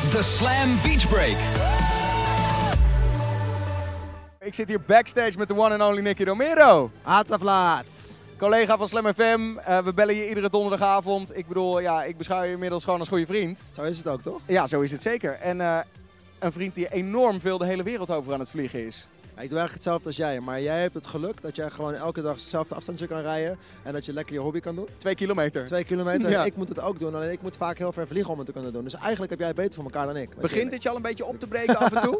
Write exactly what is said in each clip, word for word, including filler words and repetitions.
The Slam Beach Break. Ik zit hier backstage met de one and only Nicky Romero. Atzaflaats. Collega van Slam F M. Uh, we bellen je iedere donderdagavond. Ik bedoel, ja, ik beschouw je inmiddels gewoon als goede vriend. Zo is het ook, toch? Ja, zo is het zeker. En uh, een vriend die enorm veel de hele wereld over aan het vliegen is. Ja, ik doe eigenlijk hetzelfde als jij, maar jij hebt het geluk dat jij gewoon elke dag hetzelfde afstandje kan rijden en dat je lekker je hobby kan doen. Twee kilometer. Twee kilometer. Ja. En ik moet het ook doen, alleen ik moet vaak heel ver vliegen om het te kunnen doen. Dus eigenlijk heb jij het beter voor elkaar dan ik. Begint het je al een beetje op te breken af en toe?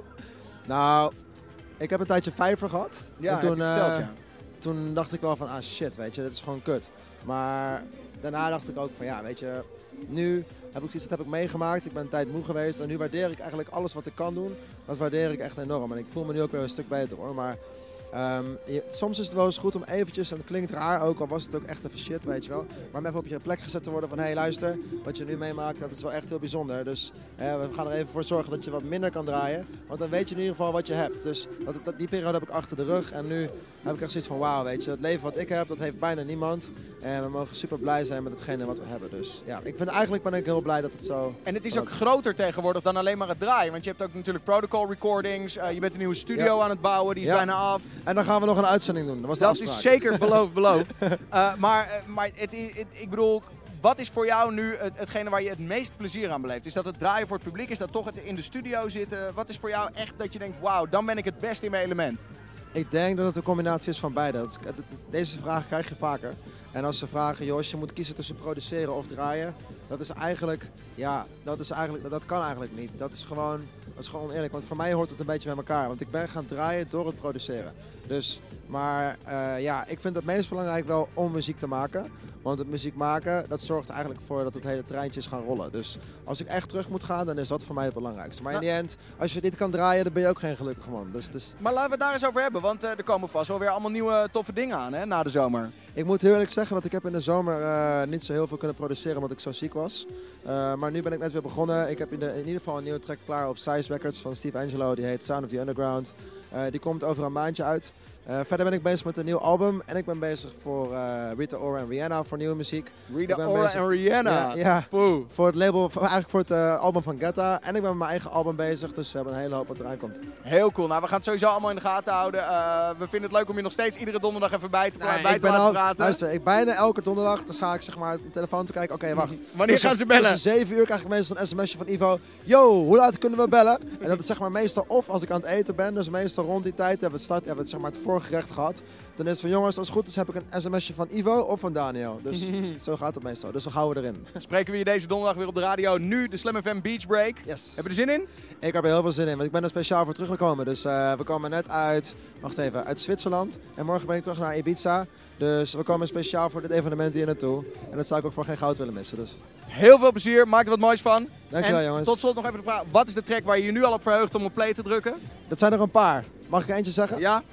Nou, ik heb een tijdje vijver gehad. Ja, en toen, heb je verteld, uh, ja. Toen dacht ik wel van, ah shit, weet je, dit is gewoon kut. Maar daarna dacht ik ook van, ja, weet je, nu heb ik iets, dat heb ik meegemaakt. Ik ben een tijd moe geweest en nu waardeer ik eigenlijk alles wat ik kan doen. Dat waardeer ik echt enorm. En ik voel me nu ook weer een stuk beter hoor. Maar um, je, soms is het wel eens goed om eventjes, en het klinkt raar ook, al was het ook echt even shit, weet je wel. Maar om even op je plek gezet te worden van, hé hey, luister, wat je nu meemaakt, dat is wel echt heel bijzonder. Dus eh, we gaan er even voor zorgen dat je wat minder kan draaien. Want dan weet je in ieder geval wat je hebt. Dus dat, dat, die periode heb ik achter de rug. En nu heb ik echt zoiets van, wauw, weet je, het leven wat ik heb, dat heeft bijna niemand. En we mogen super blij zijn met hetgene wat we hebben. Dus ja, ik vind eigenlijk ben ik heel blij dat het zo... En het is ook groter tegenwoordig dan alleen maar het draaien. Want je hebt ook natuurlijk protocol recordings. Uh, je bent een nieuwe studio Ja. aan het bouwen, die is Ja. bijna af. En dan gaan we nog een uitzending doen. Dat was de Dat is afspraak. zeker beloofd, beloofd. Uh, maar uh, maar het, het, ik bedoel, wat is voor jou nu het, hetgene waar je het meest plezier aan beleeft? Is dat het draaien voor het publiek? Is dat toch het in de studio zitten? Wat is voor jou echt dat je denkt, wauw, dan ben ik het best in mijn element? Ik denk dat het een combinatie is van beide. Dat is- Deze vraag krijg je vaker. En als ze vragen, joh, als je moet kiezen tussen produceren of draaien, dat is eigenlijk, ja, dat is eigenlijk, dat kan eigenlijk niet. Dat is gewoon, dat is gewoon oneerlijk. Want voor mij hoort het een beetje bij elkaar. Want ik ben gaan draaien door het produceren. Dus, maar uh, ja, ik vind het meest belangrijk wel om muziek te maken. Want het muziek maken, dat zorgt eigenlijk voor dat het hele treintje is gaan rollen. Dus als ik echt terug moet gaan, dan is dat voor mij het belangrijkste. Maar in die end, als je dit kan draaien, dan ben je ook geen gelukkige man. Dus, dus Maar laten we het daar eens over hebben, want uh, er komen vast wel weer allemaal nieuwe toffe dingen aan, hè, na de zomer. ik moet heel eerlijk zeggen dat ik heb in de zomer uh, niet zo heel veel kunnen produceren omdat ik zo ziek was. Uh, maar nu ben ik net weer begonnen. Ik heb in, de, in ieder geval een nieuwe track klaar op Size Records van Steve Angelo. Die heet Sound of the Underground. Uh, die komt over een maandje uit. Uh, verder ben ik bezig met een nieuw album en ik ben bezig voor uh, Rita Ora en Rihanna voor nieuwe muziek. Rita Ik ben Ora bezig- en Rihanna. Ja, ja. Poeh. Voor het label, voor, eigenlijk voor het uh, album van Guetta. En ik ben met mijn eigen album bezig, dus we hebben een hele hoop wat eraan komt. Heel cool. Nou, we gaan het sowieso allemaal in de gaten houden. Uh, we vinden het leuk om je nog steeds iedere donderdag even bij te, Nee, bij ik te ben laten al, praten. luister, ik bijna elke donderdag, dan ga ik zeg maar op mijn telefoon te kijken. Oké, okay, wacht. Wanneer Tussen- gaan ze bellen? Tussen zeven uur krijg ik meestal een sms'je van Ivo. Yo, hoe laat kunnen we bellen? En dat is zeg maar meestal of als ik aan het eten ben, dus meestal rond die tijd hebben we het, start, hebben we het, zeg maar, het voorgerecht gehad. Dan is het van jongens, als het goed is heb ik een sms'je van Ivo of van Daniel. Dus zo gaat het meestal. Dus dan houden we erin. Spreken we je deze donderdag weer op de radio. Nu de Slam F M Beach Break. Yes. Heb je er zin in? Ik heb er heel veel zin in, want ik ben er speciaal voor teruggekomen. Dus uh, we komen net uit, wacht even, uit Zwitserland. En morgen ben ik terug naar Ibiza. Dus we komen speciaal voor dit evenement hier naartoe. En dat zou ik ook voor geen goud willen missen. Dus Heel veel plezier. Maak er wat moois van. dankjewel en jongens. tot slot nog even de vraag. Wat is de track waar je je nu al op verheugt om op play te drukken? Dat zijn er een paar. Mag ik er eentje zeggen? Ja?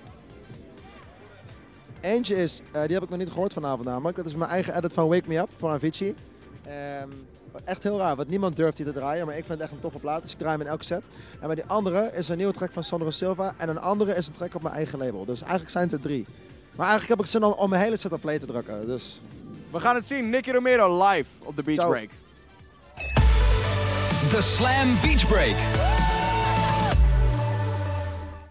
Eentje is, uh, die heb ik nog niet gehoord vanavond namelijk. Dat is mijn eigen edit van Wake Me Up van Avicii. Um, echt heel raar, want niemand durft die te draaien. Maar ik vind het echt een toffe plaat, dus ik draai hem in elke set. En bij die andere is een nieuwe track van Sandro Silva. En een andere is een track op mijn eigen label. Dus eigenlijk zijn het er drie. Maar eigenlijk heb ik zin om, om mijn hele set op play te drukken. Dus We gaan het zien. Nicky Romero live op de Beach Ciao. Break. The Slam Beach Break.